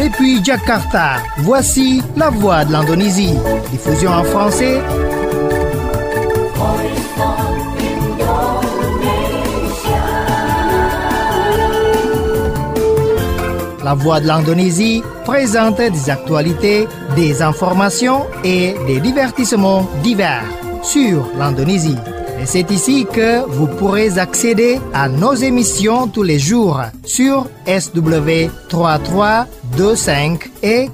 Depuis Jakarta, voici la voix de l'Indonésie. Diffusion en français. La voix de l'Indonésie présente des actualités, des informations et des divertissements divers sur l'Indonésie. Et c'est ici que vous pourrez accéder à nos émissions tous les jours sur SW 3325 et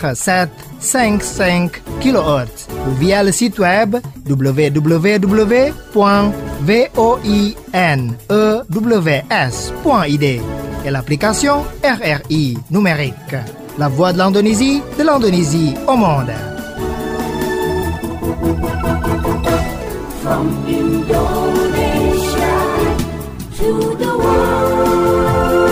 4755 kHz ou via le site web www.voinews.id et l'application RRI numérique. La voix de l'Indonésie au monde. From Indonesia to the world.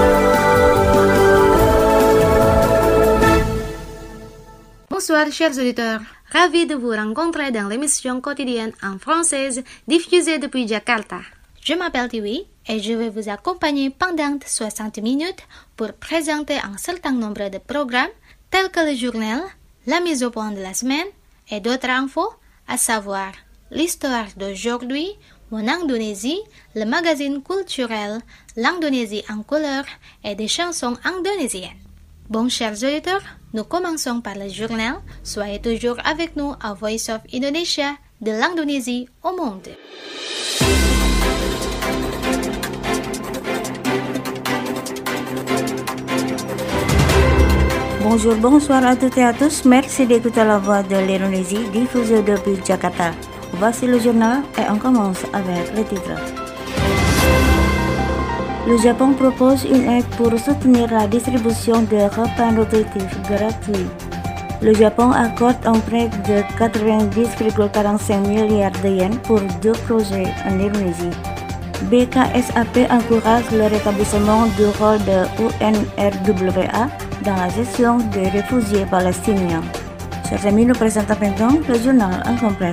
Bonsoir chers auditeurs, ravi de vous rencontrer dans l'émission quotidienne en française diffusée depuis Jakarta. Je m'appelle Tiwi et je vais vous accompagner pendant 60 minutes pour présenter un certain nombre de programmes tels que le journal, la mise au point de la semaine et d'autres infos, à savoir l'histoire d'aujourd'hui, Mon Indonésie, le magazine culturel, l'Indonésie en couleur et des chansons indonésiennes. Bon, chers auditeurs, nous commençons par le journal. Soyez toujours avec nous à Voice of Indonesia, de l'Indonésie au monde. Bonjour, bonsoir à toutes et à tous. Merci d'écouter la voix de l'Indonésie diffusée depuis Jakarta. Voici le journal et on commence avec les titres. Le Japon propose une aide pour soutenir la distribution de repas nutritifs gratuits. Le Japon accorde un prêt de 90,45 milliards de yens pour 2 projets en Indonésie. BKSAP encourage le rétablissement du rôle de UNRWA dans la gestion des réfugiés palestiniens. Chers amis, nous présentons maintenant le journal en complet.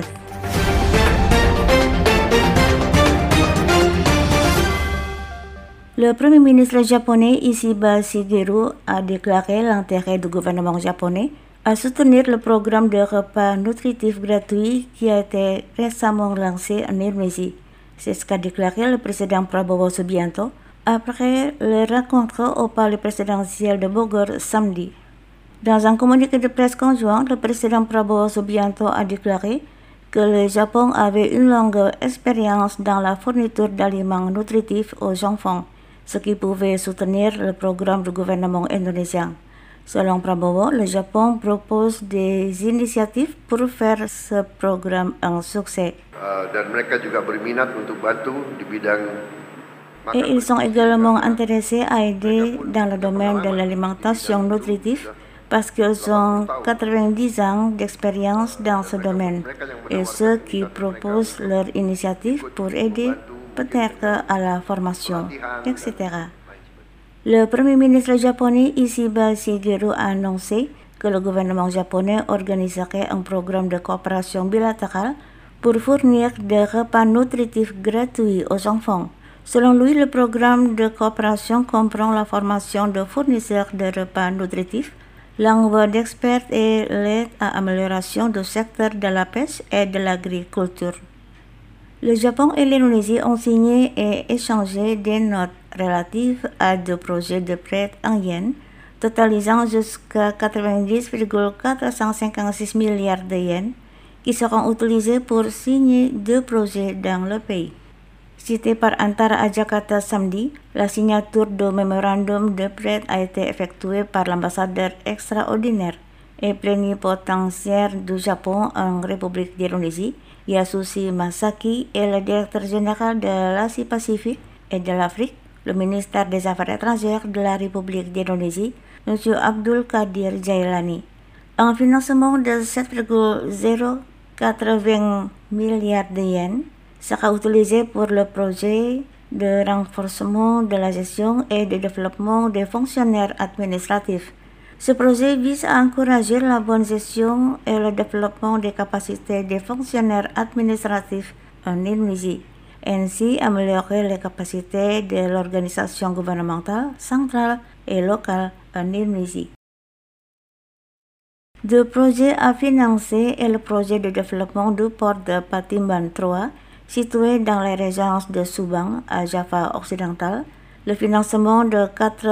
Le Premier ministre japonais Ishiba Shigeru a déclaré l'intérêt du gouvernement japonais à soutenir le programme de repas nutritifs gratuits qui a été récemment lancé en Indonésie. C'est ce qu'a déclaré le président Prabowo Subianto après la rencontre au palais présidentiel de Bogor samedi. Dans un communiqué de presse conjoint, le président Prabowo Subianto a déclaré que le Japon avait une longue expérience dans la fourniture d'aliments nutritifs aux enfants, ce qui pouvait soutenir le programme du gouvernement indonésien. Selon Prabowo, le Japon propose des initiatives pour faire ce programme un succès. Dan mereka juga berminat untuk bantu di bidang. Et ils sont également intéressés à aider dans le domaine de l'alimentation nutritive parce qu'ils ont 90 ans d'expérience dans ce domaine et ceux qui proposent leur initiative pour aider peut-être à la formation, etc. Le Premier ministre japonais Ishiba Shigeru a annoncé que le gouvernement japonais organiserait un programme de coopération bilatérale pour fournir des repas nutritifs gratuits aux enfants. Selon lui, le programme de coopération comprend la formation de fournisseurs de repas nutritifs, l'envoi d'experts et l'aide à l'amélioration du secteur de la pêche et de l'agriculture. Le Japon et l'Indonésie ont signé et échangé des notes relatives à 2 projets de prêt en yens, totalisant jusqu'à 90,456 milliards de yens, qui seront utilisés pour signer 2 projets dans le pays. Cité par Antara à Jakarta samedi, la signature du mémorandum de prêt a été effectuée par l'ambassadeur extraordinaire et plénipotentiaire du Japon en République d'Indonésie, Yasushi Masaki, et le directeur général de l'Asie-Pacifique et de l'Afrique, le ministère des Affaires étrangères de la République d'Indonésie, M. Abdul Qadir Jailani. Un financement de 7,080 milliards de yens sera utilisé pour le projet de renforcement de la gestion et de développement des fonctionnaires administratifs. Ce projet vise à encourager la bonne gestion et le développement des capacités des fonctionnaires administratifs en Indonésie, ainsi améliorer les capacités de l'organisation gouvernementale centrale et locale en Indonésie. Deux projets à financer est le projet de développement du port de Patimban 3, situé dans les régions de Subang, à Java occidental. Le financement de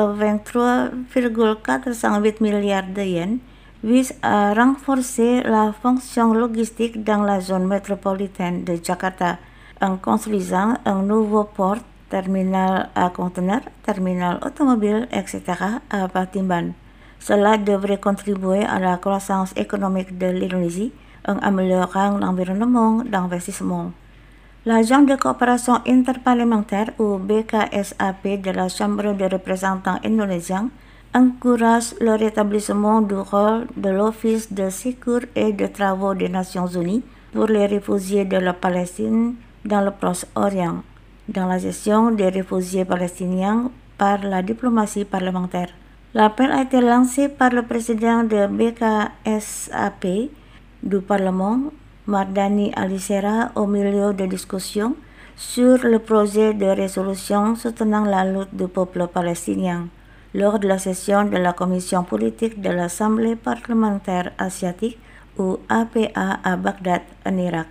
83,408 milliards de yens vise à renforcer la fonction logistique dans la zone métropolitaine de Jakarta en construisant un nouveau port, terminal à conteneurs, terminal automobile, etc. à Patimban. Cela devrait contribuer à la croissance économique de l'Indonésie en améliorant l'environnement d'investissement. L'Agence de coopération interparlementaire ou BKSAP de la Chambre des représentants indonésiens encourage le rétablissement du rôle de l'Office de secours et de travaux des Nations Unies pour les réfugiés de la Palestine dans le Proche-Orient, dans la gestion des réfugiés palestiniens par la diplomatie parlementaire. L'appel a été lancé par le président de BKSAP du Parlement, Mardani Alisera, au milieu de discussions sur le projet de résolution soutenant la lutte du peuple palestinien lors de la session de la Commission politique de l'Assemblée parlementaire asiatique ou APA à Bagdad, en Irak.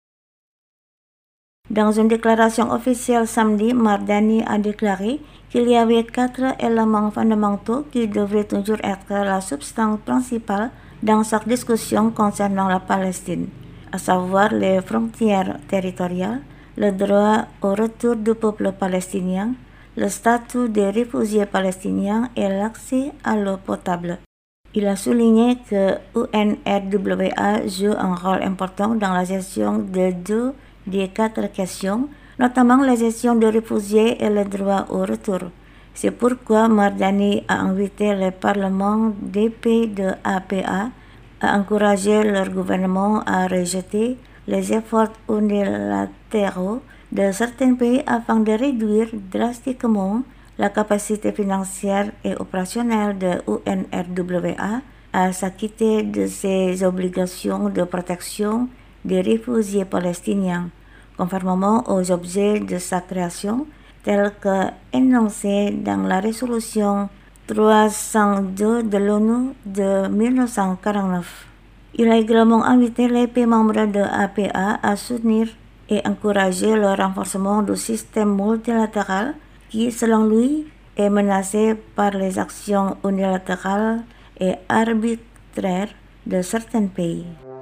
Dans une déclaration officielle samedi, Mardani a déclaré qu'il y avait 4 éléments fondamentaux qui devraient toujours être la substance principale dans chaque discussion concernant la Palestine, à savoir les frontières territoriales, le droit au retour du peuple palestinien, le statut des réfugiés palestiniens et l'accès à l'eau potable. Il a souligné que UNRWA joue un rôle important dans la gestion de 2 des 4 questions, notamment la gestion des réfugiés et le droit au retour. C'est pourquoi Mardani a invité les parlements des pays de APA à encourager leur gouvernement à rejeter les efforts unilatéraux de certains pays afin de réduire drastiquement la capacité financière et opérationnelle de UNRWA à s'acquitter de ses obligations de protection des réfugiés palestiniens, conformément aux objets de sa création, tels que énoncés dans la résolution 302 de l'ONU de 1949. Il a également invité les pays membres de APA à soutenir et encourager le renforcement du système multilatéral qui, selon lui, est menacé par les actions unilatérales et arbitraires de certains pays.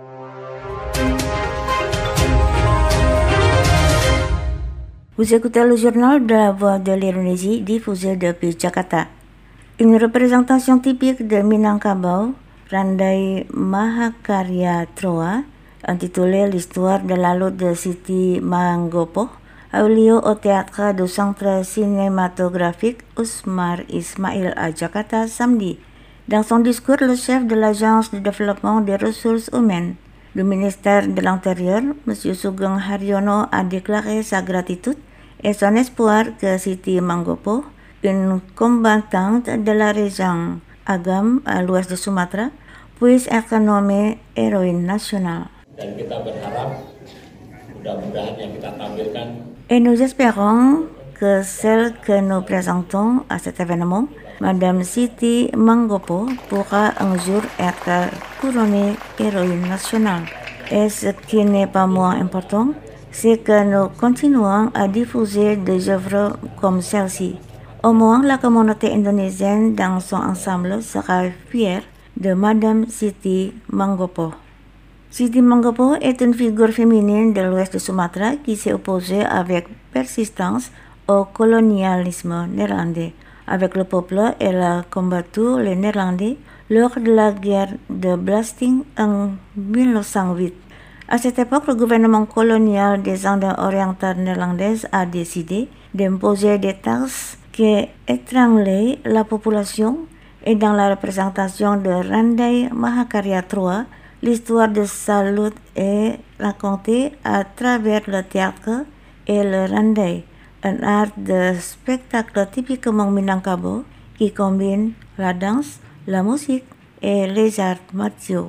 Vous écoutez le journal de la Voix de l'Indonésie diffusé depuis Jakarta. Une représentation typique de Minangkabau, Randai Mahakarya Troa, intitulée L'histoire de la lutte de Siti Mangopho, a eu lieu au théâtre du Centre cinématographique Usmar Ismail à Jakarta samedi. Dans son discours, le chef de l'Agence de développement des ressources humaines du ministère de l'Intérieur, M. Sugeng Haryono, a déclaré sa gratitude et son espoir que Siti Mangopho, une combattante de la région Agam à l'ouest de Sumatra, puisse être nommée héroïne nationale. Dan kita berharap mudah-mudahan yang kita tampilkan. Et nous espérons que celle que nous présentons à cet événement, Madame Siti Mangopho, pourra un jour être couronnée héroïne nationale. Et ce qui n'est pas moins important, c'est que nous continuons à diffuser des œuvres comme celle-ci. Au moins, la communauté indonésienne dans son ensemble sera fière de Madame Siti Mangopho. Siti Mangopho est une figure féminine de l'ouest de Sumatra qui s'est opposée avec persistance au colonialisme néerlandais. Avec le peuple, elle a combattu les Néerlandais lors de la guerre de Blasting en 1908. À cette époque, le gouvernement colonial des Indes orientales néerlandaises a décidé d'imposer des taxes qui étranglaient la population, et dans la représentation de Randai Mahakarya Troa, l'histoire de sa lutte est racontée à travers le théâtre et le randai, un art de spectacle typiquement Minangkabau qui combine la danse, la musique et les arts martiaux.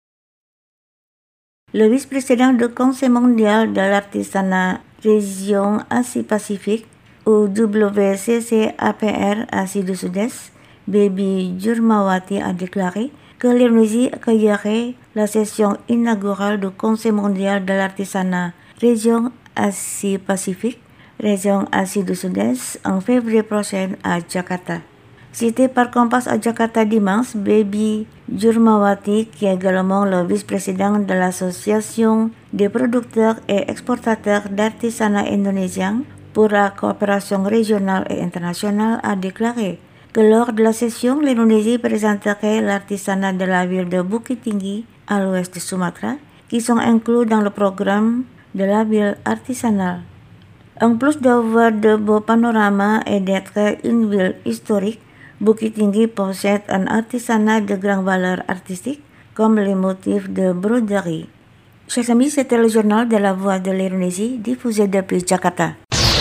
Le vice-président du Conseil mondial de l'artisanat région Asie-Pacifique ou WCCAPR Asie du Sud-Est, Baby Jurmawati, a déclaré que l'Indonésie accueillerait la session inaugurale du Conseil mondial de l'artisanat région Asie-Pacifique, région Asie du Sud-Est en février prochain à Jakarta. Cité par Kompas à Jakarta dimanche, Baby Jurmawati, qui est également le vice-président de l'Association des producteurs et exportateurs d'artisanat indonésiens pour la coopération régionale et internationale, a déclaré que lors de la session, l'Indonésie présenterait l'artisanat de la ville de Bukit Tinggi à l'ouest de Sumatra, qui sont inclus dans le programme de la ville artisanale. En plus d'avoir de beaux panoramas et d'être une ville historique, Bukit Tinggi possède un artisanat de grande valeur artistique, comme les motifs de broderie. Chers amis, c'était le journal de la Voix de l'Indonésie, diffusé depuis Jakarta.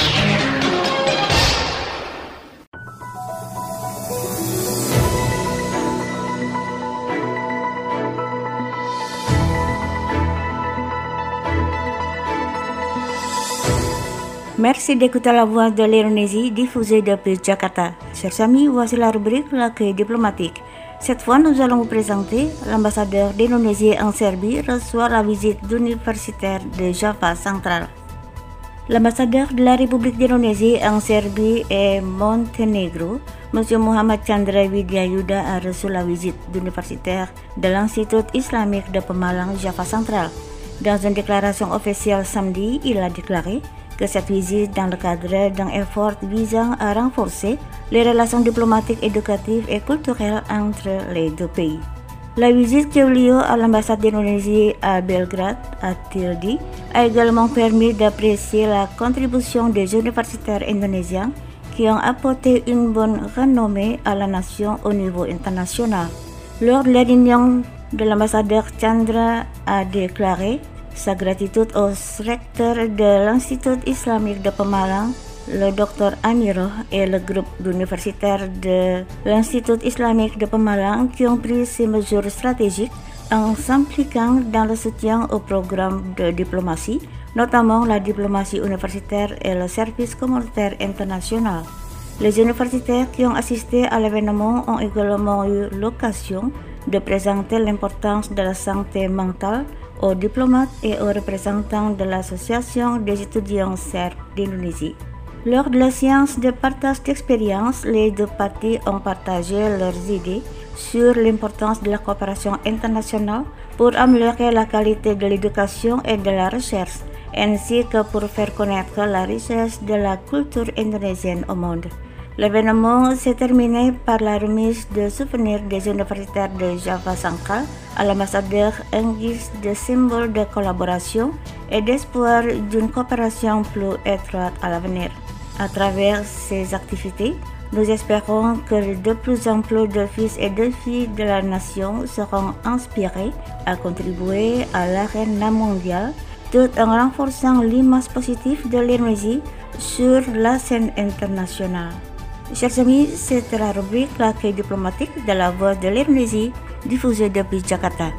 Merci d'écouter la Voix de l'Indonésie diffusée depuis Jakarta. Chers amis, voici la rubrique l'accueil diplomatique. Cette fois, nous allons vous présenter l'ambassadeur d'Indonésie en Serbie reçoit la visite d'universitaire de Java central. L'ambassadeur de la République d'Indonésie en Serbie et Monténégro, M. Muhammad Chandra Widyayuda, a reçu la visite d'universitaire de l'Institut islamique de Pemalang, Java central. Dans une déclaration officielle samedi, il a déclaré que cette visite dans le cadre d'un effort visant à renforcer les relations diplomatiques, éducatives et culturelles entre les deux pays. La visite qui a eu lieu à l'ambassade d'Indonésie à Belgrade, a-t-il dit, a également permis d'apprécier la contribution des universitaires indonésiens qui ont apporté une bonne renommée à la nation au niveau international. Lors de la réunion de l'ambassadeur, Chandra a déclaré sa gratitude au recteur de l'Institut islamique de Pemalang, le Dr Amiro, et le groupe d'universitaires de l'Institut islamique de Pemalang qui ont pris ces mesures stratégiques en s'impliquant dans le soutien au programme de diplomatie, notamment la diplomatie universitaire et le service communautaire international. Les universitaires qui ont assisté à l'événement ont également eu l'occasion de présenter l'importance de la santé mentale aux diplomates et aux représentants de l'Association des étudiants serbes d'Indonésie. Lors de la séance de partage d'expérience, les deux parties ont partagé leurs idées sur l'importance de la coopération internationale pour améliorer la qualité de l'éducation et de la recherche, ainsi que pour faire connaître la richesse de la culture indonésienne au monde. L'événement s'est terminé par la remise de souvenirs des universitaires de Java central à l'ambassadeur en guise de symbole de collaboration et d'espoir d'une coopération plus étroite à l'avenir. À travers ces activités, nous espérons que de plus en plus de fils et de filles de la nation seront inspirés à contribuer à l'arène mondiale tout en renforçant l'image positive de l'Indonésie sur la scène internationale. Chers amis, c'était la rubrique l'accueil diplomatique de la Voix de l'Indonésie diffusée depuis Jakarta.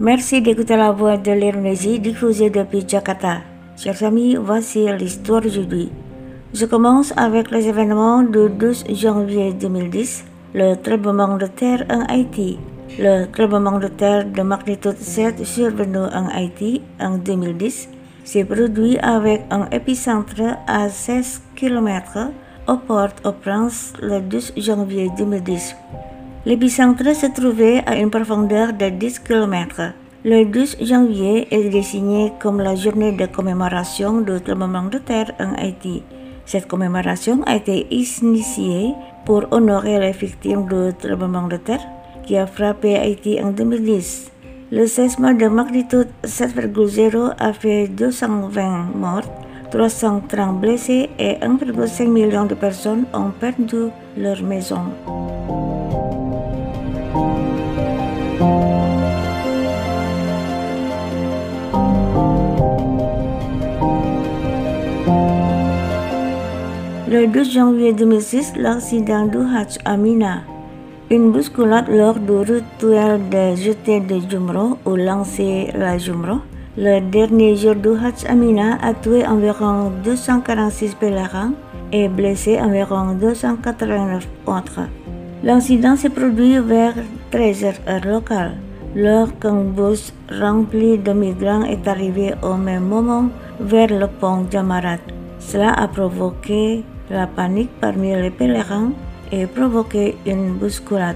Merci d'écouter la voix de l'Indonésie diffusée depuis Jakarta. Chers amis, voici l'histoire d'aujourd'hui. Je commence avec les événements du 12 janvier 2010, le tremblement de terre en Haïti. Le tremblement de terre de magnitude 7 survenu en Haïti en 2010 s'est produit avec un épicentre à 16 km au Port-au-Prince le 12 janvier 2010. L'épicentre se trouvait à une profondeur de 10 km. Le 12 janvier est désigné comme la journée de commémoration du tremblement de terre en Haïti. Cette commémoration a été initiée pour honorer les victimes du tremblement de terre qui a frappé Haïti en 2010. Le séisme de magnitude 7,0 a fait 220 morts, 330 blessés et 1,5 million de personnes ont perdu leur maison. Le 12 janvier 2006, l'accident du Hajj Amina. Une bousculade lors du rituel de jeter de Jumroh ou lancer la Jumroh. Le dernier jour du Hajj Amina a tué environ 246 pèlerins et blessé environ 289 autres. L'incident s'est produit vers 13h heure locale, lors qu'un bus rempli de migrants est arrivé au même moment vers le pont Jamarat. Cela a provoqué la panique parmi les pèlerins et provoqué une bousculade.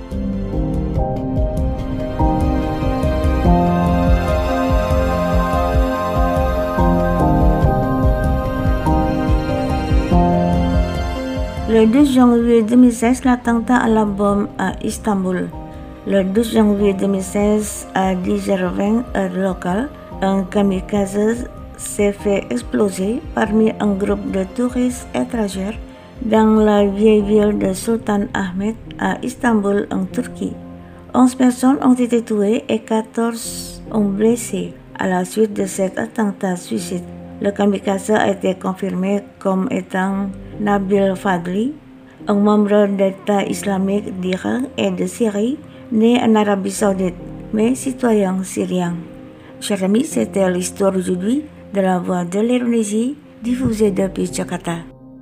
Le 12 janvier 2016, l'attentat à la bombe à Istanbul. Le 12 janvier 2016, à 10h20 heure locale, un kamikaze s'est fait exploser parmi un groupe de touristes étrangers dans la vieille ville de Sultan Ahmet à Istanbul en Turquie. 11 personnes ont été tuées et 14 ont blessé à la suite de cet attentat suicide. Le kamikaze a été confirmé comme étant Nabil Fadli, un membre d'État islamique d'Irak et de Syrie, né en Arabie Saoudite, mais citoyen syrien. Chers amis, c'était l'histoire aujourd'hui de la voix de l'Indonésie diffusée depuis Jakarta.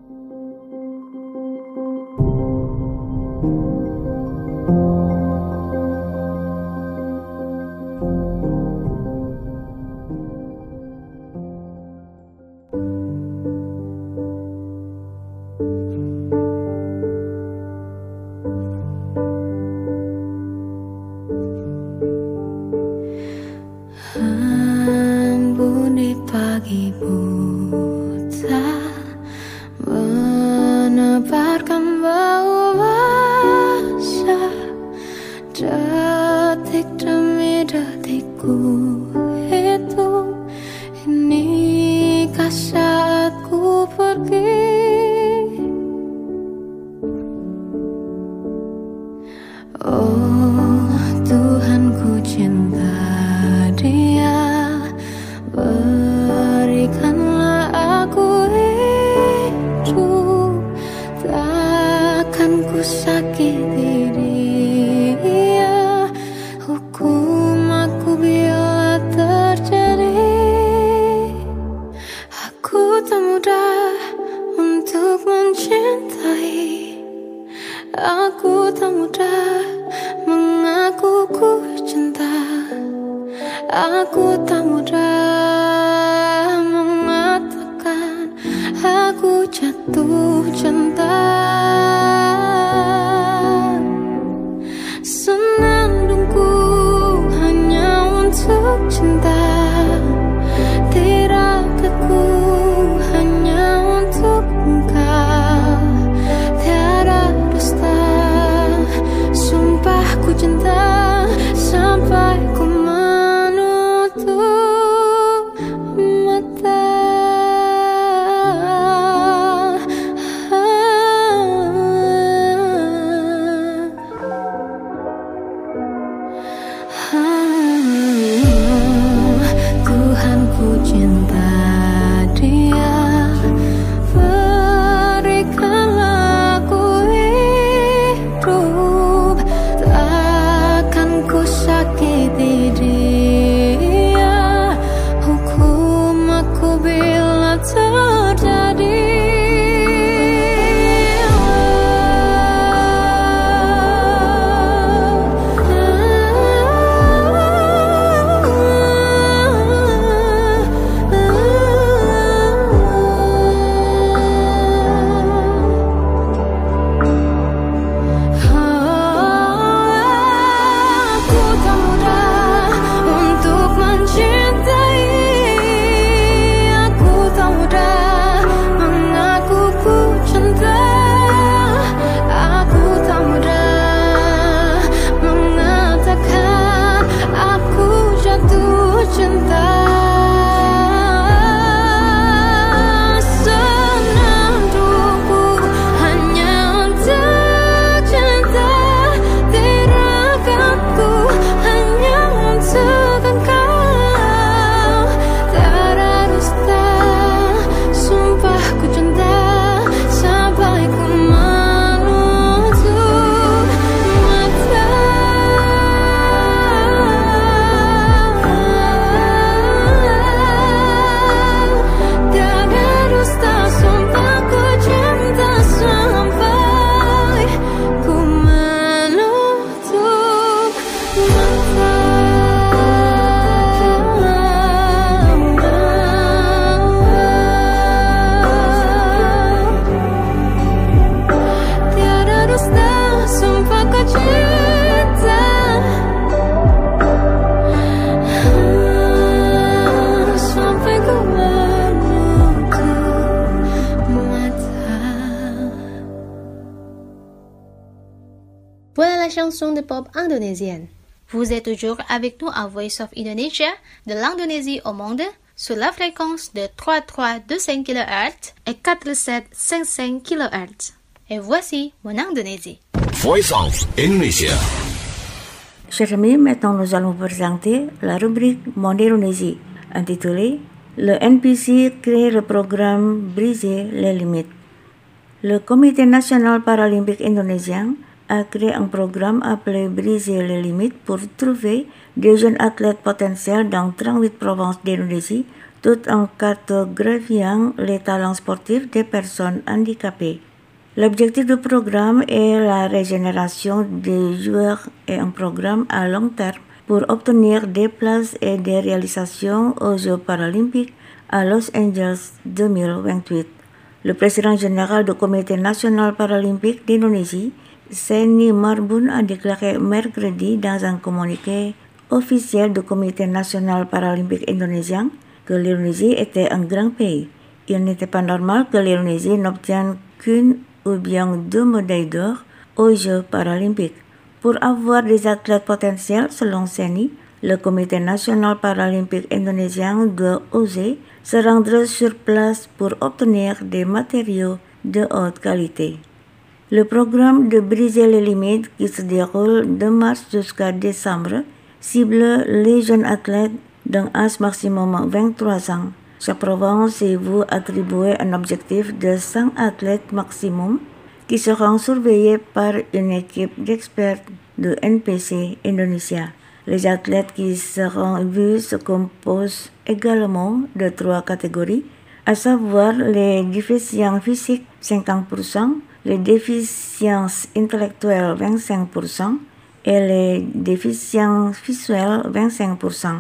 Pagi buta menebarkan bau basah, detik demi detikku hitung. Inikah saatku pergi? Oh Tuhan, ku cinta Dia. Berikanlah aku hidup, takkan ku sakiti Dia. Hukum aku bila terjadi. Aku tak mudah untuk mencintai. Aku tak mudah mengaku ku cinta. Aku tak mudah mengatakan aku jatuh cinta. Senandungku hanya untuk cinta, tirakatku hanya untuk engkau. Tiada dusta, sumpah ku cinta sampai ku menutup Voilà la chanson de pop indonésienne. Vous êtes toujours avec nous à Voice of Indonesia, de l'Indonésie au monde, sur la fréquence de 3325 kHz et 4755 kHz. Et voici mon Indonésie. Voice of Indonesia. Chers amis, maintenant nous allons vous présenter la rubrique Mon Indonésie, intitulée Le NPC crée le programme Briser les limites. Le Comité national paralympique indonésien a créé un programme appelé Briser les limites pour trouver des jeunes athlètes potentiels dans 38 provinces d'Indonésie, tout en cartographiant les talents sportifs des personnes handicapées. L'objectif du programme est la régénération des joueurs et un programme à long terme pour obtenir des places et des réalisations aux Jeux paralympiques à Los Angeles 2028. Le président général du Comité national paralympique d'Indonésie, Seni Marbun, a déclaré mercredi dans un communiqué officiel du Comité national paralympique indonésien que l'Indonésie était un grand pays. Il n'était pas normal que l'Indonésie n'obtienne qu'une ou bien 2 médailles d'or aux Jeux paralympiques. Pour avoir des athlètes potentiels, selon Seni, le Comité national paralympique indonésien doit oser se rendre sur place pour obtenir des matériaux de haute qualité. Le programme de Briser les limites, qui se déroule de mars jusqu'à décembre, cible les jeunes athlètes d'un âge maximum 23 ans. Chaque province est vous attribuer un objectif de 100 athlètes maximum qui seront surveillés par une équipe d'experts de NPC Indonesia. Les athlètes qui seront vus se composent également de 3 catégories, à savoir les déficients physiques 50%, les déficiences intellectuelles 25% et les déficients visuels 25%.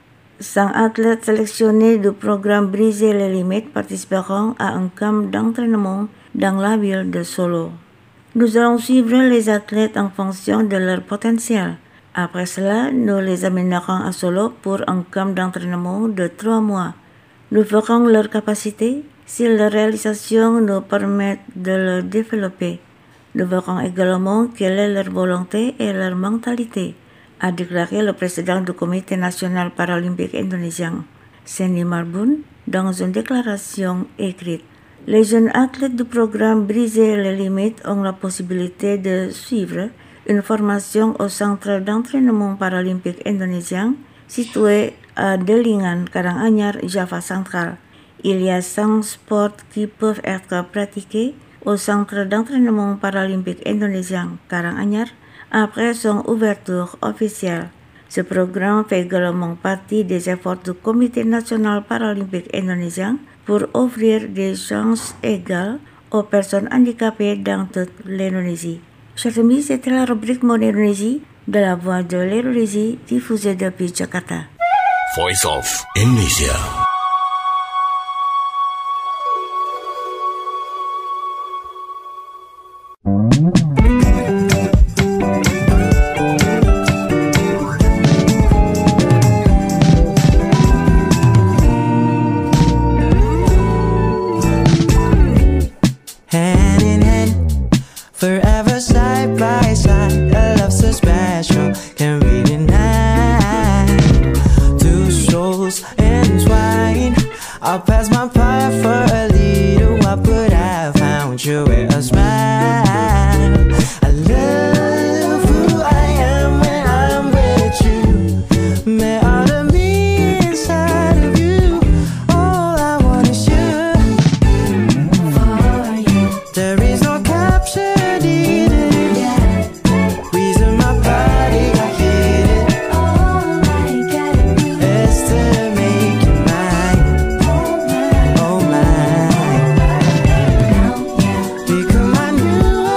100 athlètes sélectionnés du programme Briser les limites participeront à un camp d'entraînement dans la ville de Solo. Nous allons suivre les athlètes en fonction de leur potentiel. Après cela, nous les amènerons à Solo pour un camp d'entraînement de 3 mois. Nous verrons leur capacité si leur réalisation nous permet de le développer. Nous verrons également quelle est leur volonté et leur mentalité, a déclaré le président du Comité national paralympique indonésien, Seni Marbun, dans une déclaration écrite. Les jeunes athlètes du programme Briser les limites ont la possibilité de suivre une formation au centre d'entraînement paralympique indonésien situé à Delingan, Karanganyar, Java central. Il y a 100 sports qui peuvent être pratiqués au centre d'entraînement paralympique indonésien Karanganyar après son ouverture officielle. Ce programme fait également partie des efforts du Comité national paralympique indonésien pour offrir des chances égales aux personnes handicapées dans toute l'Indonésie. Chers amis, c'était la rubrique Mon Indonésie de la Voix de l'Indonésie diffusée depuis Jakarta. Voice of Indonesia. Because I knew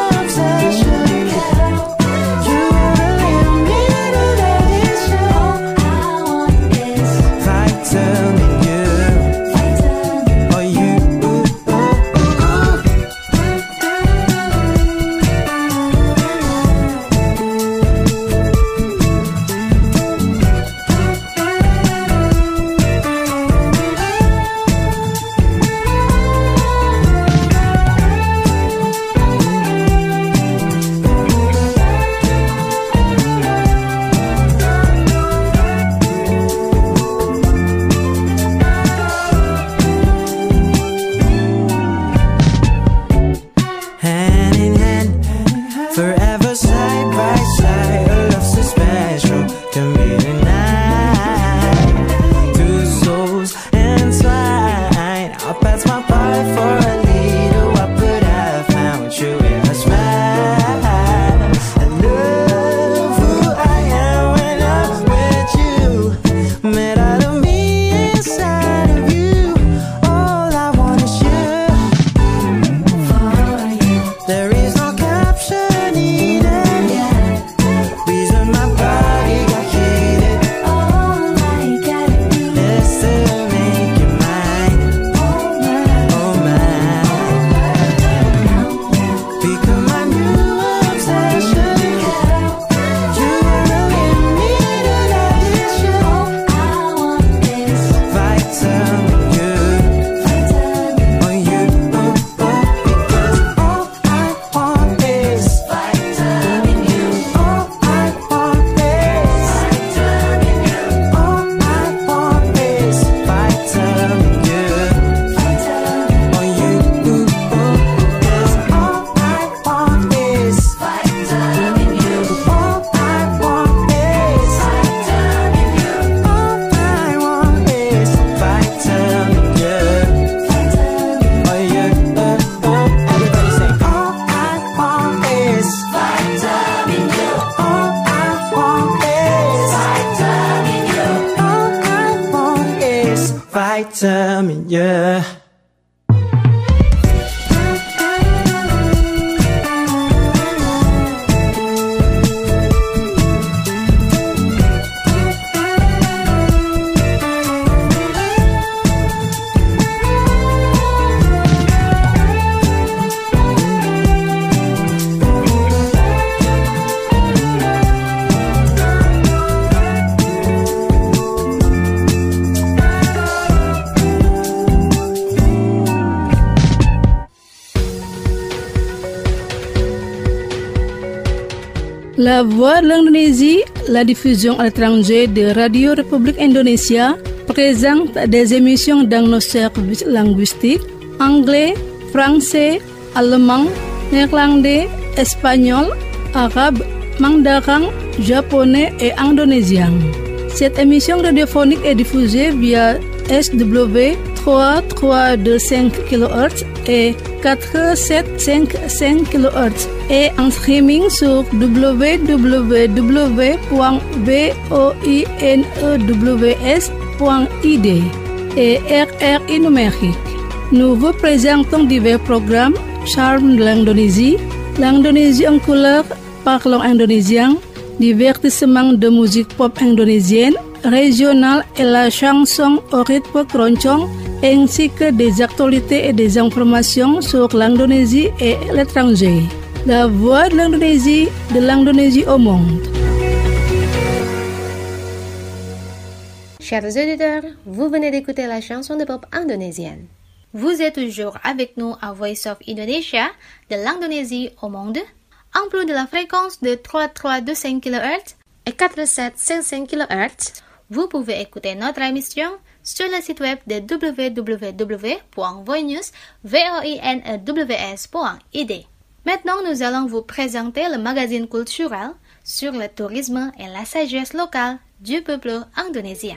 in hand, forever side by side. A love so special to me tonight. Two souls entwined. I'll pass my part for a little. What could I found you in a smile? I love who I am when I'm with you. Made out of me inside of you. All I want is you. For you. There is no caption needed. Reason my body got heated. All I gotta do is to make you mine. Oh mine. Become my new obsession. You are in me that addiction. All I want is vitamin you. On you, because all I want is vitamin you. All I want is vitamin you. All I want is vitamin you. On you, because all I want is vitamin you. All I want is vitamin you. All I want is vitamin you. Oh yeah, everybody sing. All I want is vitamin you. All I want is vitamin you. All I want is vitamin you. La Voix de l'Indonésie, la diffusion à l'étranger de Radio République Indonésia, présente des émissions dans nos services linguistiques anglais, français, allemand, néerlandais, espagnol, arabe, mandarin, japonais et indonésien. Cette émission radiophonique est diffusée via SW 3325 kHz et 4755 kHz et en streaming sur www.voinews.id et RRI numérique. Nous vous présentons divers programmes, charme de l'Indonésie, l'Indonésie en couleur, parlons indonésien, divertissement de musique pop indonésienne, régionale et la chanson au rythme keroncong, ainsi que des actualités et des informations sur l'Indonésie et l'étranger. La voix de l'Indonésie au monde. Chers auditeurs, vous venez d'écouter la chanson de pop indonésienne. Vous êtes toujours avec nous à Voice of Indonesia, de l'Indonésie au monde, en plus de la fréquence de 3325 kHz et 4755 kHz. Vous pouvez écouter notre émission sur le site web de www.voinews.id. Maintenant, nous allons vous présenter le magazine culturel sur le tourisme et la sagesse locale du peuple indonésien.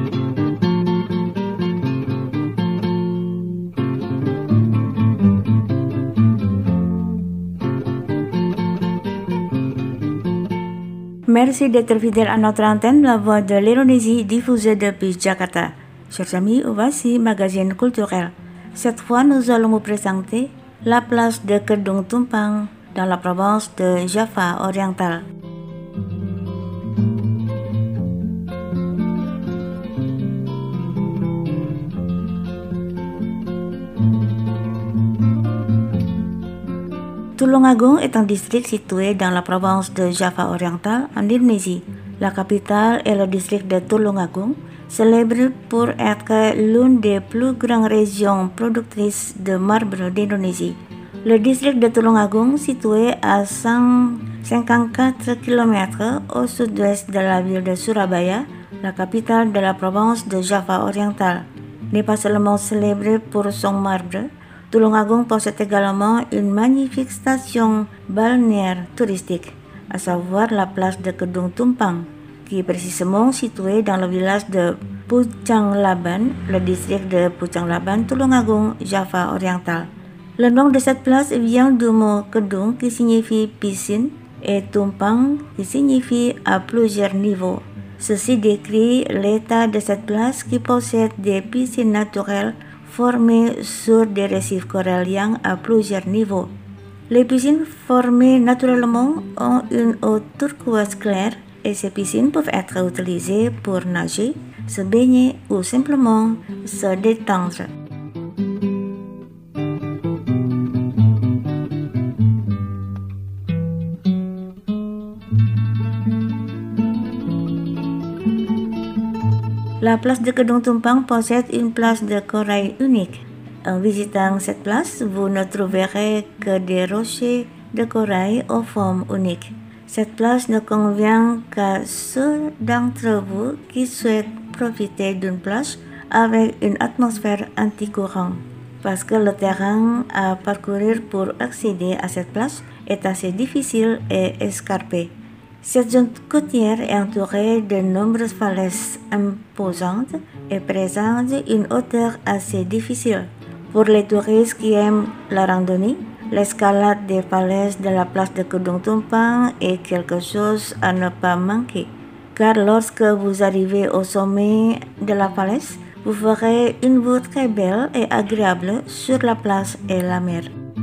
Merci d'être fidèle à notre antenne, la voix de l'Indonésie diffusée depuis Jakarta. Chers amis, voici magazine culturel. Cette fois, nous allons vous présenter la place de Kedung Tumpang dans la province de Java oriental. Tulungagung est un district situé dans la province de Java oriental en Indonésie. La capitale est le district de Tulungagung, célèbre pour être l'une des plus grandes régions productrices de marbre d'Indonésie. Le district de Tulungagung, situé à 154 km au sud-ouest de la ville de Surabaya, la capitale de la province de Java oriental, n'est pas seulement célèbre pour son marbre. Tulungagung possède également une magnifique station balnéaire touristique, à savoir la place de Kedung Tumpang, qui est précisément située dans le village de Pucanglaban, le district de Pucanglaban, Tulungagung, Java oriental. Le nom de cette place vient du mot Kedung qui signifie piscine et Tumpang qui signifie à plusieurs niveaux. Ceci décrit l'état de cette place qui possède des piscines naturelles formées sur des récifs coralliens à plusieurs niveaux. Les piscines formées naturellement ont une eau turquoise claire et ces piscines peuvent être utilisées pour nager, se baigner ou simplement se détendre. La place de Kedung Tumpang possède une place de corail unique. En visitant cette place, vous ne trouverez que des rochers de corail aux formes uniques. Cette place ne convient qu'à ceux d'entre vous qui souhaitent profiter d'une plage avec une atmosphère anti-courant, parce que le terrain à parcourir pour accéder à cette plage est assez difficile et escarpé. Cette zone côtière est entourée de nombreuses falaises imposantes et présente une hauteur assez difficile. Pour les touristes qui aiment la randonnée, l'escalade des falaises de la place de Kedung Tumpang est quelque chose à ne pas manquer. Car lorsque vous arrivez au sommet de la falaise, vous ferez une vue très belle et agréable sur la plage et la mer.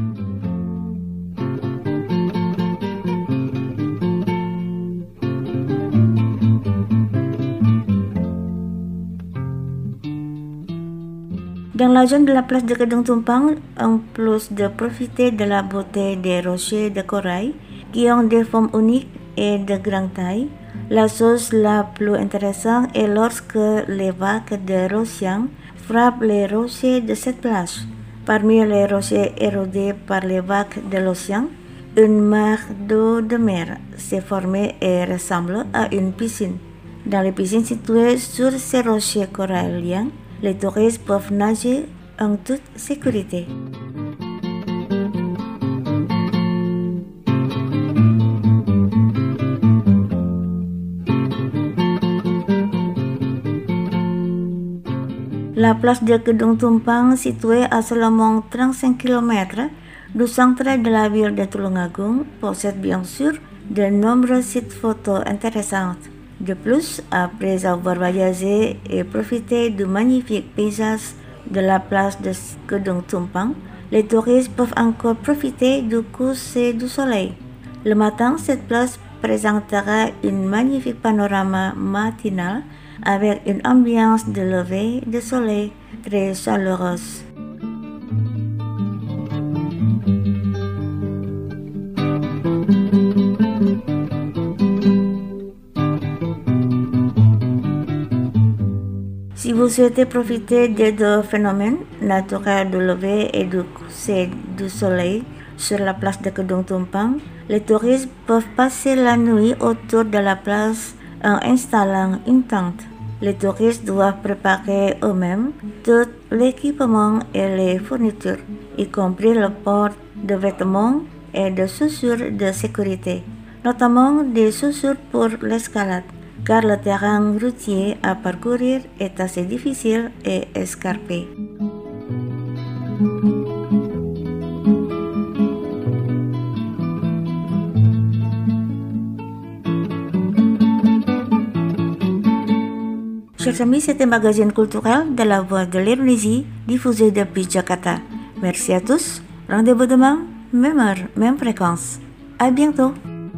Dans la zone de la place de Kedung Tumpang, en plus de profiter de la beauté des rochers de corail qui ont des formes uniques et de grande taille, la chose la plus intéressante est lorsque les vagues de l'océan frappent les rochers de cette plage. Parmi les rochers érodés par les vagues de l'océan, une mare d'eau de mer s'est formée et ressemble à une piscine. Dans les piscines situées sur ces rochers coralliens, les touristes peuvent nager en toute sécurité. La place de Kedung Tumpang, située à seulement 35 km du centre de la ville de Tulungagung, possède bien sûr de nombreux sites photos intéressants. De plus, après avoir voyagé et profité du magnifique paysage de la place de Kedung Tumpang, les touristes peuvent encore profiter du coucher du soleil. Le matin, cette place présentera une magnifique panorama matinal avec une ambiance de lever de soleil très chaleureuse. Si vous souhaitez profiter des deux phénomènes naturels du lever et du coucher du soleil sur la place de Kedung Tumpang, les touristes peuvent passer la nuit autour de la place en installant une tente. Les touristes doivent préparer eux-mêmes tout l'équipement et les fournitures, y compris le port de vêtements et de chaussures de sécurité, notamment des chaussures pour l'escalade, car le terrain routier à parcourir est assez difficile et escarpé. Chers amis, c'était Magazine culturel de la Voix de l'Indonésie, diffusé depuis Jakarta. Merci à tous. Rendez-vous demain, même heure, même fréquence. À bientôt.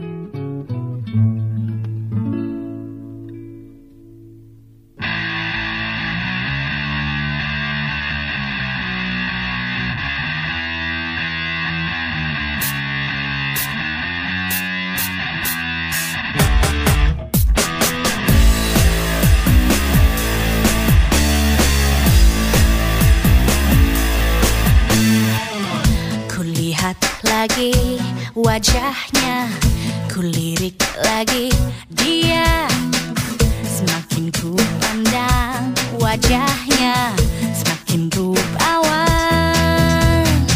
Lagi wajahnya, kulirik lagi dia. Semakin ku pandang wajahnya, semakin rupawan.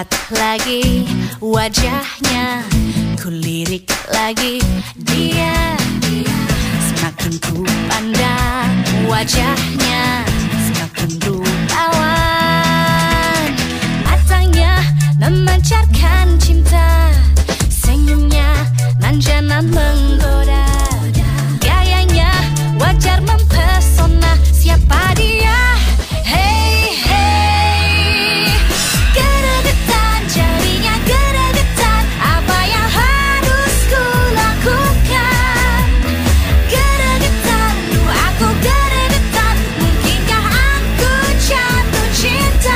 lihat lagi wajahnya, kulirik lagi dia. Semakin ku pandang wajahnya, semakin rupawan. Matanya memancarkan cinta, senyumnya manja dan menggoda. Gayanya wajar mempesona, siapa dia? Hey, hey. Geregetan jadinya geregetan, apa yang harus ku lakukan? Geregetan, aku geregetan, mungkinkah aku jatuh cinta?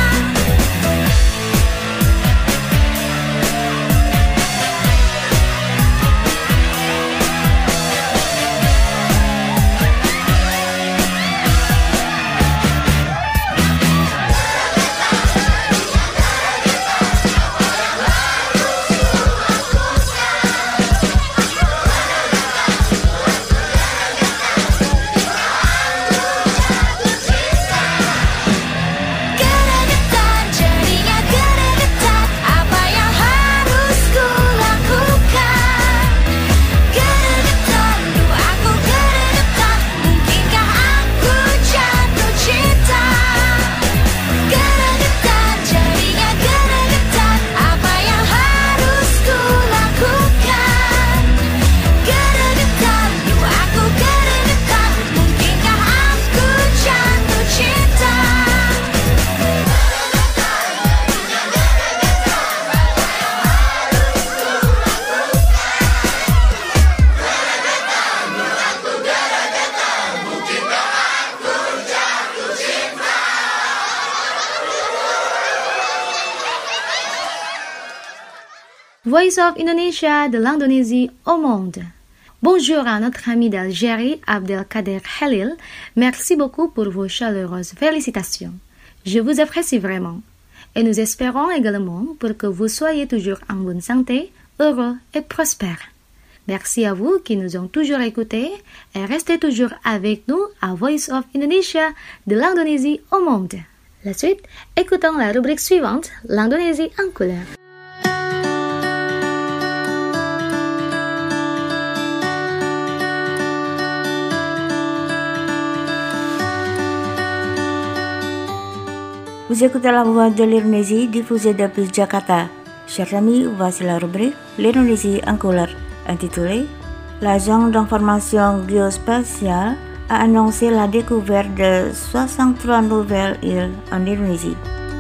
Geregetan jadinya geregetan, apa yang harus ku lakukan? Geregetan, aku geregetan, mungkinkah aku jatuh cinta? Geregetan jadinya geregetan, apa yang harus ku lakukan? Geregetan, aku geregetan, mungkinkah aku jatuh cinta? Voice of Indonesia de l'Indonésie au monde. Bonjour à notre ami d'Algérie, Abdelkader Khalil. Merci beaucoup pour vos chaleureuses félicitations. Je vous apprécie vraiment. Et nous espérons également pour que vous soyez toujours en bonne santé, heureux et prospères. Merci à vous qui nous ont toujours écoutés et restez toujours avec nous à Voice of Indonesia de l'Indonésie au monde. La suite, écoutons la rubrique suivante, l'Indonésie en couleur. Vous écoutez la voix de l'Indonésie diffusée depuis Jakarta. Chers amis, voici la rubrique L'Indonésie en couleur, intitulée L'agence d'information géospatiale a annoncé la découverte de 63 nouvelles îles en Indonésie.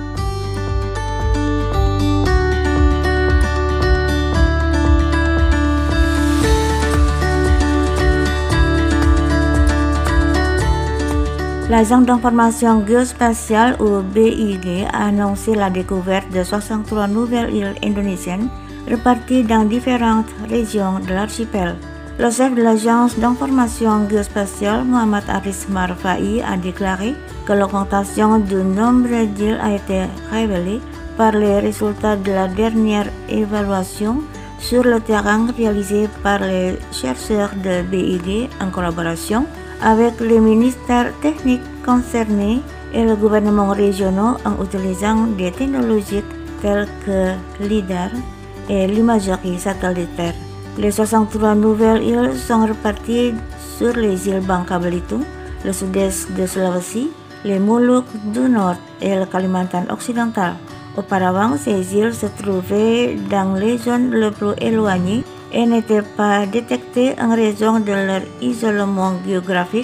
L'agence d'information géospatiale ou BIG a annoncé la découverte de 63 nouvelles îles indonésiennes réparties dans différentes régions de l'archipel. Le chef de l'agence d'information géospatiale, Muhammad Aris Marfai, a déclaré que l'augmentation du nombre d'îles a été révélée par les résultats de la dernière évaluation sur le terrain réalisée par les chercheurs de BIG en collaboration avec les ministères techniques concernés et le gouvernement régional en utilisant des technologies telles que LIDAR et l'imagerie satellitaire. Les 63 nouvelles îles sont réparties sur les îles Bangka Belitung, le sud-est de Sulawesi, les Moluques du Nord et le Kalimantan occidental. Auparavant, ces îles se trouvaient dans les zones les plus éloignées et n'étaient pas détectées en raison de leur isolement géographique.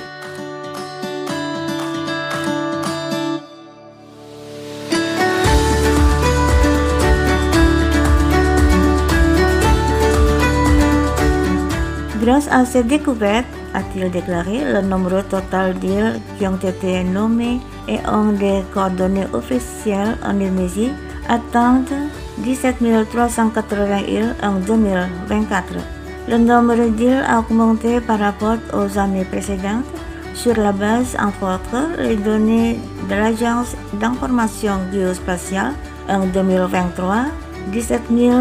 Grâce à cette découverte, a-t-il déclaré, le nombre total d'îles qui ont été nommées et ont des coordonnées officielles en Indonésie atteint 17 380 îles en 2024. Le nombre d'îles a augmenté par rapport aux années précédentes sur la base, entre autres, les données de l'Agence d'information géospatiale en 2023, 17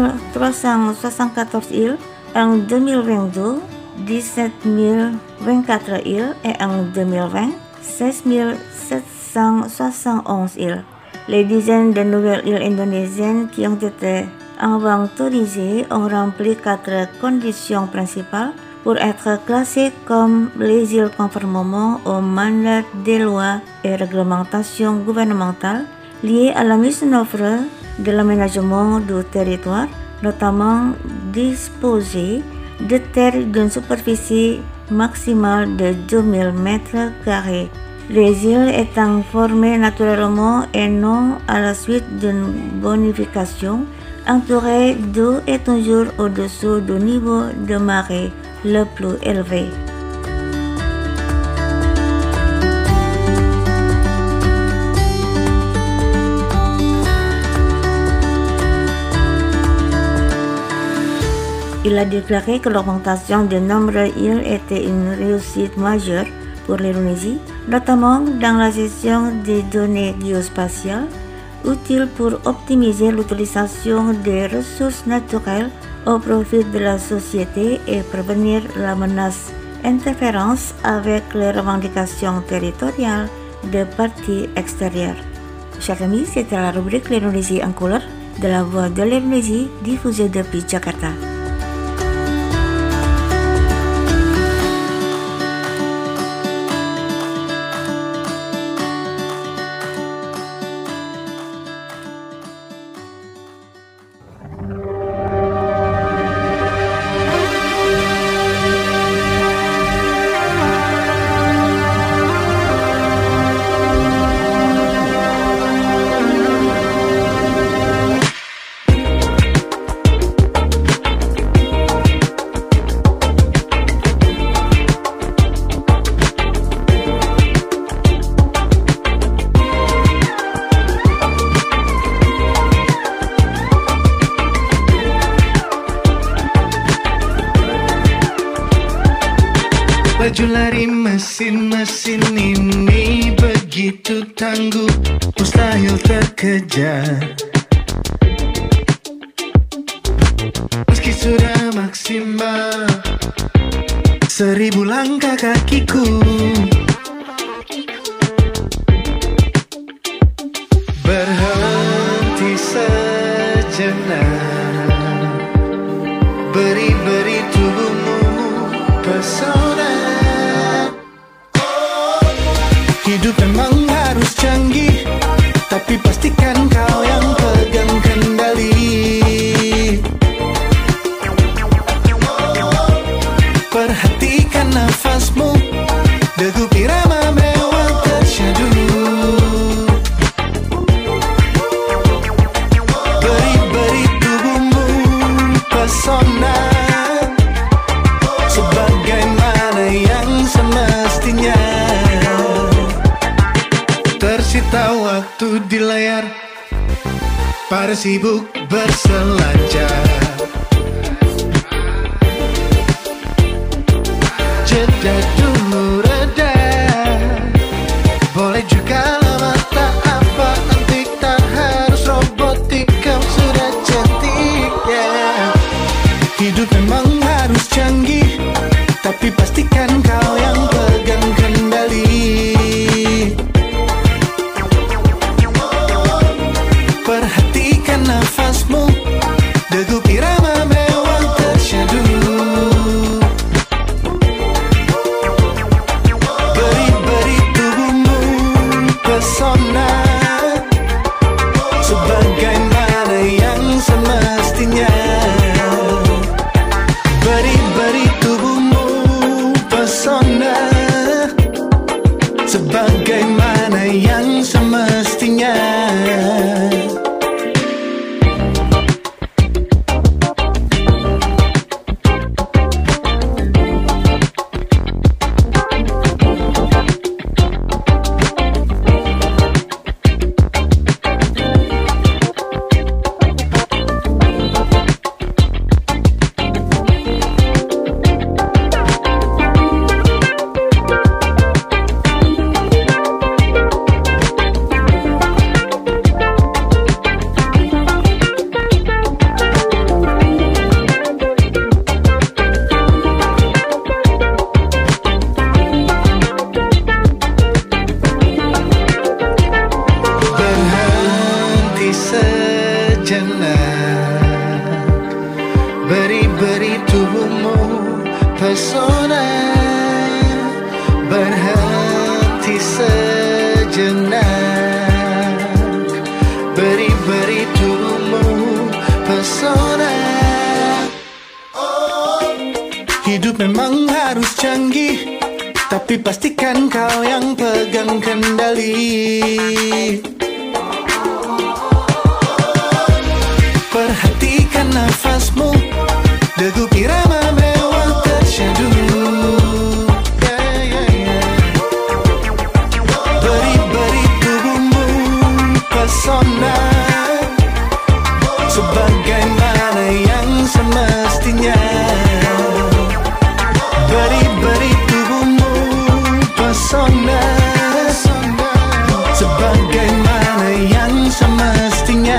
374 îles en 2022, 17 024 îles et en 2020, 16 771 îles. Les dizaines de nouvelles îles indonésiennes qui ont été inventorisées ont rempli 4 conditions principales pour être classées comme les îles conformément au mandat des lois et réglementations gouvernementales liées à la mise en œuvre de l'aménagement du territoire, notamment disposer de terres d'une superficie maximale de 2000 mètres carrés. Les îles étant formées naturellement et non à la suite d'une bonification, entourées d'eau et toujours au-dessous du niveau de marée le plus élevé. Il a déclaré que l'augmentation du nombre d'îles était une réussite majeure pour l'Indonésie, notamment dans la gestion des données géospatiales, utiles pour optimiser l'utilisation des ressources naturelles au profit de la société et prévenir la menace interférence avec les revendications territoriales des parties extérieures. Chers amis, c'était la rubrique l'Indonésie en couleur de la Voix de l'Indonésie diffusée depuis Jakarta. Laju lari mesin-mesin ini begitu tangguh, mustahil terkejar. Meski sudah maksimal 1000 langkah kakiku, berhenti sejenak, beri tubuhmu pesona. Hidup memang harus canggih, tapi pastikan kau yang pegang kendali. Perhatikan nafasmu, degup irama mewah tersyadu. Beri tubuhmu pesona, sebagaimana yang semestinya. Tersita waktu di layar, para sibuk berselancar. Jeda dulu reda, boleh juga lama tak apa antik, tak harus robotik, kau sudah cantik ya. Hidup memang harus canggih, tapi pastikan kau yang pegang kendali. Perhatikan nafasmu, degup irama mewah tersyadu. Beri tubuhmu pesona, sebagaimana yang semestinya. Beri tubuhmu pesona, sebagaimana yang semestinya. sejenak, beri tubuhmu pesona, berhenti sejenak, beri tubuhmu pesona. Hidup memang harus canggih, tapi pastikan kau yang pegang kendali. Perhatikan nafasmu, degup irama mewah tersyadu. Beri tubuhmu pesona, sebagaimana yang semestinya. Beri tubuhmu pesona, sebagaimana yang semestinya.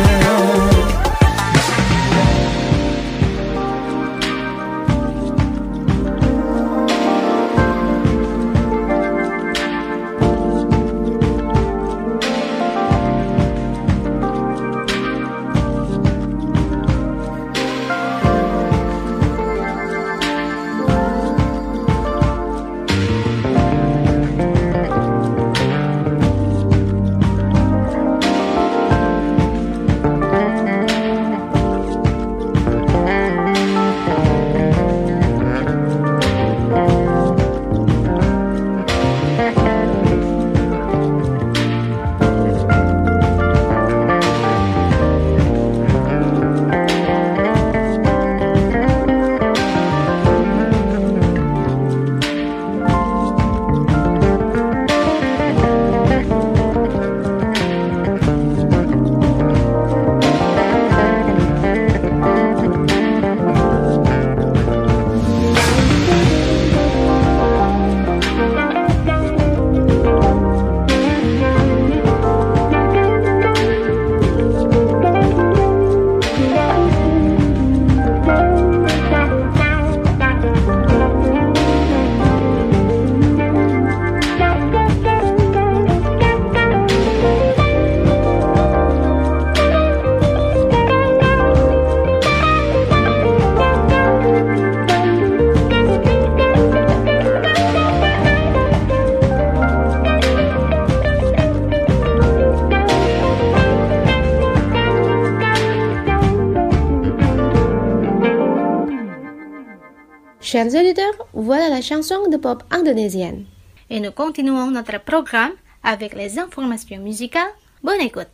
Chers auditeurs, voilà la chanson de pop indonésienne. Et nous continuons notre programme avec les informations musicales. Bonne écoute.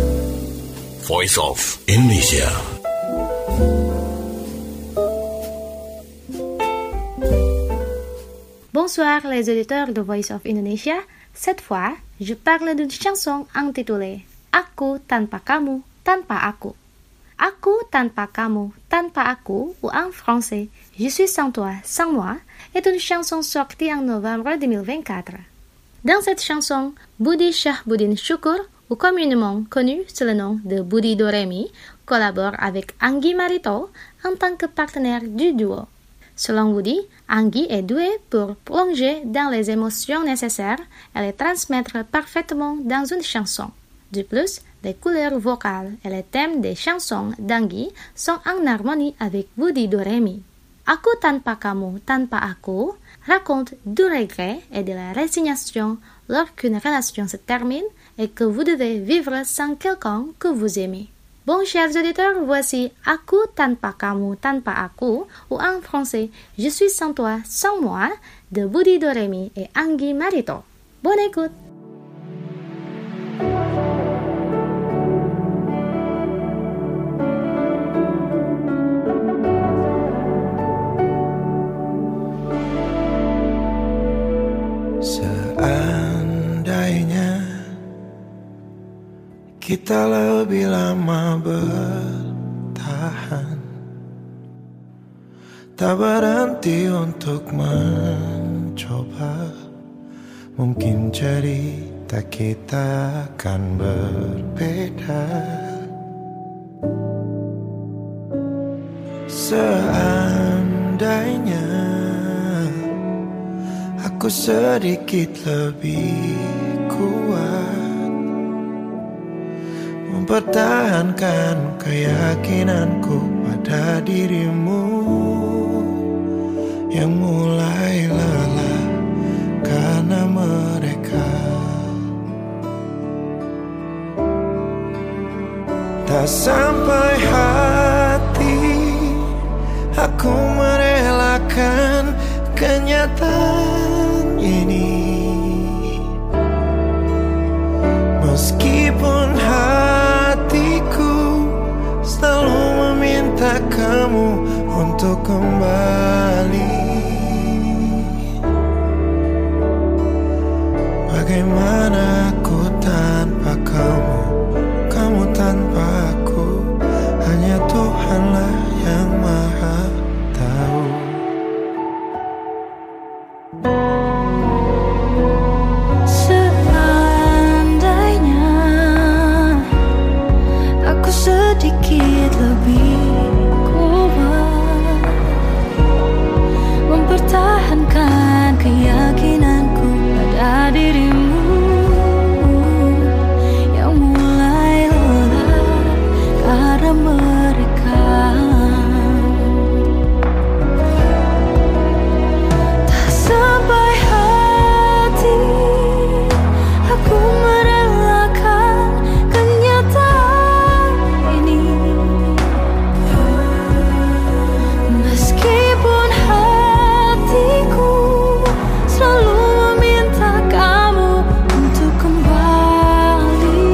Voice of Indonesia. Bonsoir les auditeurs de Voice of Indonesia. Cette fois, je parle d'une chanson intitulée Aku Tanpa Kamu, Tanpa Aku. Aku tanpa kamu, tanpa aku, ou en français, Je suis sans toi, sans moi, est une chanson sortie en novembre 2024. Dans cette chanson, Budi Syahbudin Syukur, ou communément connu sous le nom de Budi Doremi, collabore avec Anggi Marito en tant que partenaire du duo. Selon Budi, Anggi est douée pour plonger dans les émotions nécessaires et les transmettre parfaitement dans une chanson. De plus, les couleurs vocales et les thèmes des chansons d'Anggi sont en harmonie avec Budi Doremi. Aku tanpa kamu, tanpa aku raconte du regret et de la résignation lorsqu'une relation se termine et que vous devez vivre sans quelqu'un que vous aimez. Bon, chers auditeurs, voici Aku tanpa kamu, tanpa aku, ou en français, Je suis sans toi, sans moi, de Budi Doremi et Anggi Marito. Bonne écoute! Seandainya kita lebih lama bertahan, tak berhenti untuk mencoba, mungkin cerita kita akan berbeda. Seandainya aku sedikit lebih kuat mempertahankan keyakinanku pada dirimu yang mulai lelah karena mereka. Tak sampai hati aku merelakan kenyataan ini, meskipun hatiku selalu meminta kamu untuk kembali. Bagaimana aku tanpa kamu, kamu tanpa aku, hanya Tuhanlah yang maha tahu. Seandainya aku sedikit lebih kuat mempertahankan keyakinanku pada dirimu yang mulai lelah karena mereka. Tak sampai hati aku merelakan kenyataan ini, meskipun hatiku selalu meminta kamu untuk kembali.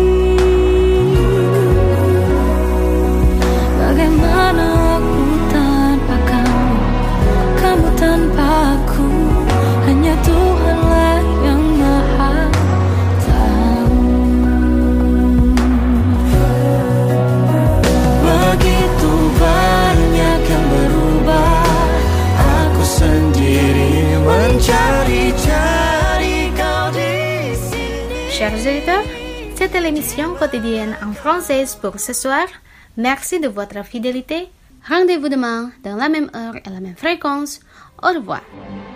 Bagaimana aku tanpa kamu, kamu tanpa aku, hanya Tuhanlah yang maha tahu. Begitu banyak yang berubah, aku sendiri mencari-cari kau di sini. Chers auditeurs, c'était l'émission quotidienne en française pour ce soir. Merci de votre fidélité. Rendez-vous demain dans la même heure et la même fréquence. Au revoir.